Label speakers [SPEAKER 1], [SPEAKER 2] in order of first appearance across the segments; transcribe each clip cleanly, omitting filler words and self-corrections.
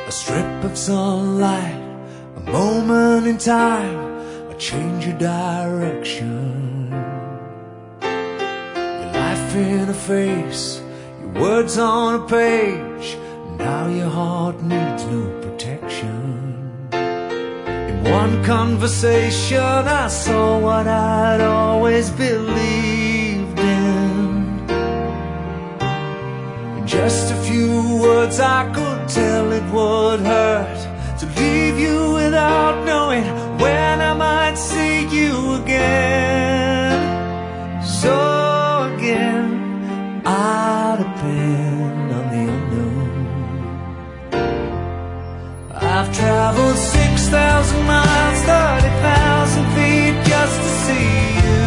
[SPEAKER 1] A strip of sunlight, a moment in time, a change of direction. Your life in a face, your words on a page. Now your heart needs no protection. In one conversation I saw what I'd always believed in. In just a few words I could tell it would hurt to leave you without knowing when I might see you again. So again, I'd depend on the unknown. I've traveled 6,000 miles, 30,000 feet just to see you.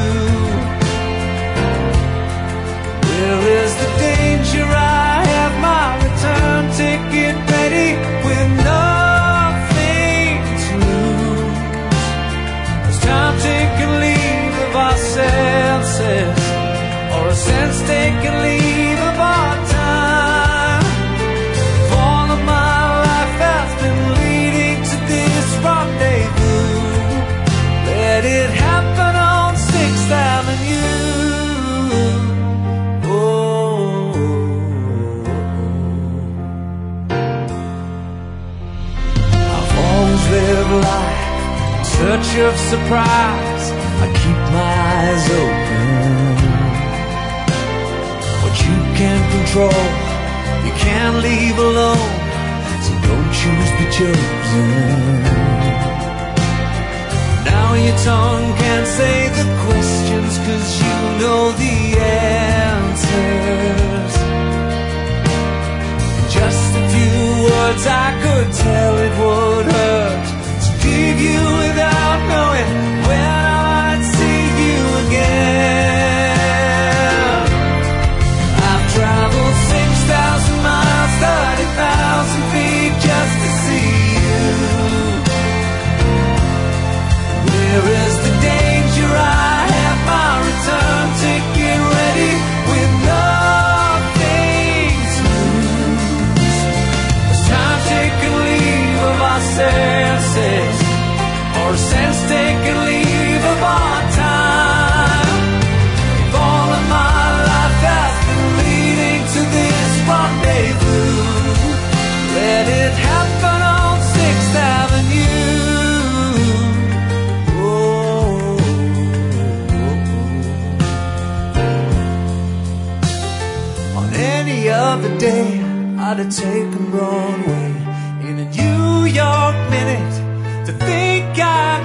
[SPEAKER 1] Where is the danger? I have my return ticket ready with nothing to lose. It's time taking leave of our senses, or a sense taking leave of our time. All of my life has been leading to this rendezvous. Let it happen on 6th Avenue. Live life in search of surprise. I keep my eyes open. What you can't control, you can't leave alone. So don't choose, be chosen. Now your tongue can't say the questions, 'cause you know the answers. In just a few words I could tell it would hurt to leave you without knowing when I might see you again. I've traveled 6,000 miles, 30,000 feet just to see you. Where is the danger? I have my return ticket ready with nothing to lose. It's time taking leave of our senses, or a sense taking leave of our time. If all of my life has been leading to this rendezvous, let it happen on 6th Avenue. On any other day I'd have taken Broadway in a New York minute to think I